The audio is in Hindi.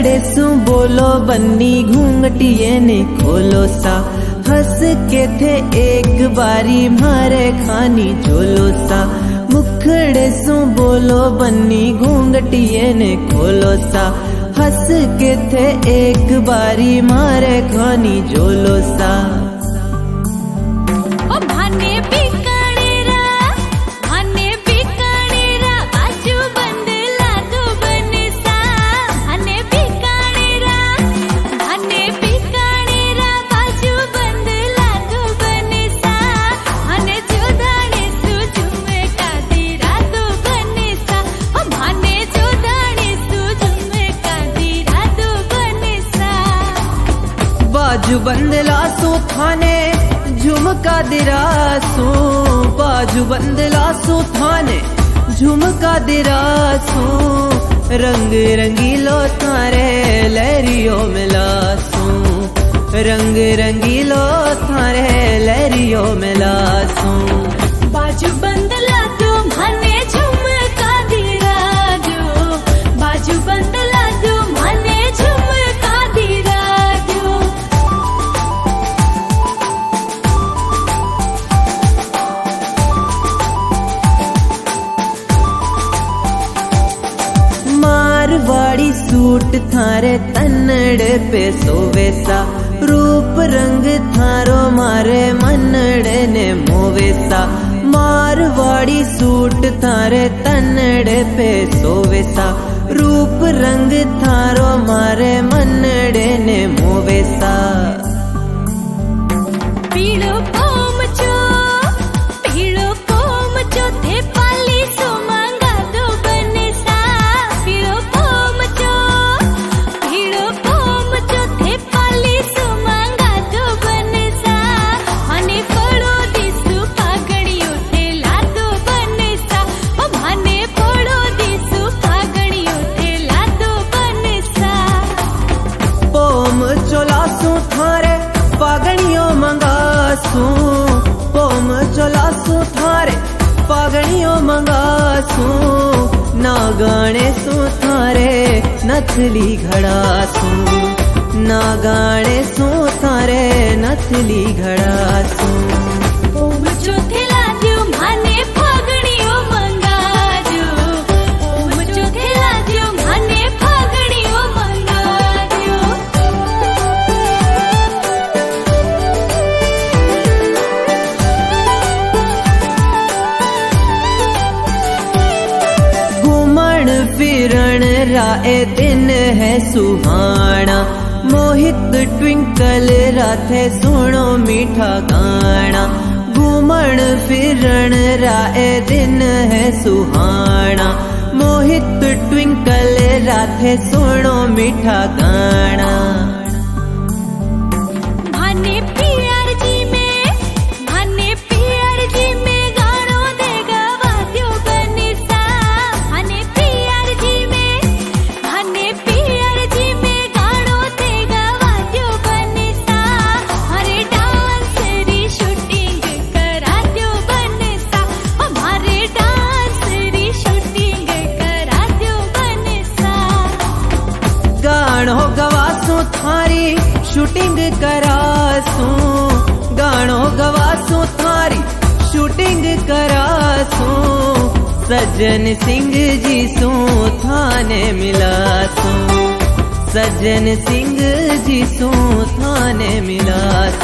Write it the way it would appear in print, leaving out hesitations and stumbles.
मुखड़े सु बोलो बन्नी घूंघटिए ने खोलो सा, हंस के थे एक बारी मारे खानी झोलो सा। मुखड़े सु बोलो बन्नी घूंघटिए ने खोलो सा, हंस के थे एक बारी मारे खानी झोलो सा। बाजू बंदला सो थाने झुमका दिरासू, बाजू बंदला सो थाने झुमका दिरासू। रंग रंगीलो थारे लहरियों मिलासू, रंग रंगीलो थारे लहरियों मिलासू। बाजू बंदला तू माने झुमका दिराजो, बाजू बंदला तू माने झुमका दिराजो। मारवाड़ी सूट थारे तन्नड़ पे सोवेसा, रूप रंग थारो मारे मनड़ ने मोवेसा। मारवाड़ी सूट थारे तन्नड़ पे सोवेसा, रूप रंग थारो मारे मनड़ ने मोवेसा। पीड़ो कोम चो थे पाली सो मांगा दो बनेसा। पीड़ो कोम चो थे पाली सो मांगा दो बनेसा। माने पड़ो दिसु फागणियो थे लादो बनेसा, ओ माने पड़ो दिसु फागणियो थे लादो बनेसा। पोम चोलासू थारे फागणियों मंगासू, पोम चोलासू थारे फागणियों मंगासू। नागाणे सू थारे नथली घड़ासू, नागाणे सू थारे नथली घड़ासू। ओम चोथे लाद्यो माने फागणियों मंगाजो, ओम चोथे लाद्यो माने फागणियों मंगाजो। घूमण फिरण राए दिन है सुहाना, मोहित ट्विंकल राथे सुनो मीठा गाना। घूमण फिरण राए दिन है सुहाना, मोहित ट्विंकल राथे सुनो मीठा गाना। माने पियर जी में गानो देगा वाद्यो बनेसा। माने पियर जी में गानो देगा वाद्यो बनेसा। हमारे डांस री शूटिंग करा दो बनेसा, हमारे डांस री शूटिंग करा दो बनेसा। गानो गवासू थारी शूटिंग करासू, गानो गवासू थारी शूटिंग करासू। सज्जन सिंह जी सू थाने मिलासू, सज्जन सिंह जी सू थाने मिलासू।